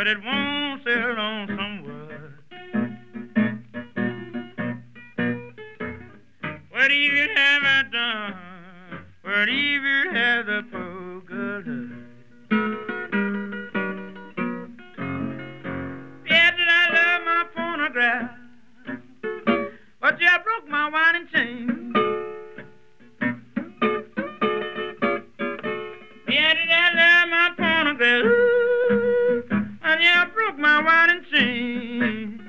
it won't sell on some wood. What evil have I done? What evil have the poor girl done? Yeah, did I love my phonograph? But you broke my winding chain. Yeah, did I love my phonograph? Ooh, and you broke my winding chain.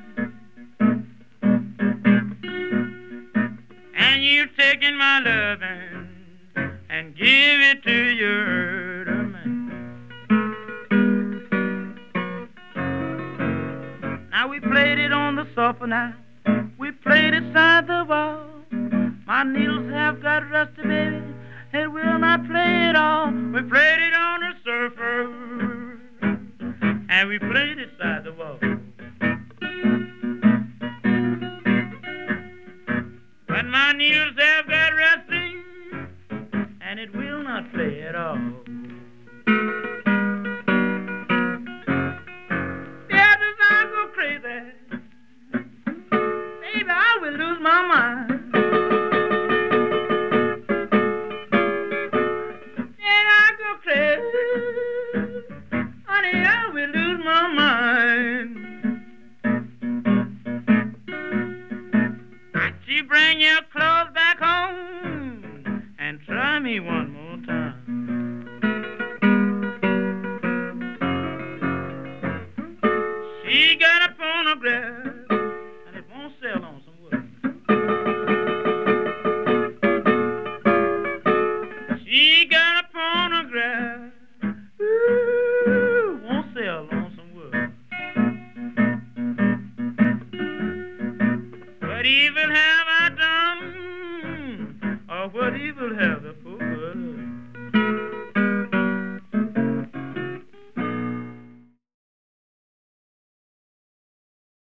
And you've taken my loving and give it to your other man. Now we played it on the sofa now. We played it side the wall. My needles have got rusty, baby. It will not play it all. We played it on the surfer. And we played it side the wall. But my needles have got rusty, and it will not play at all. Yeah, does I go crazy? Baby, I will lose my mind. Yeah, I go crazy. Honey, I will lose my mind. Why don't you bring your clothes back home and try me one more time? She got a phonograph and it won't sell on some wood. She got a phonograph, ooh, won't sell on some wood. What evil have I done? Or what evil have the poor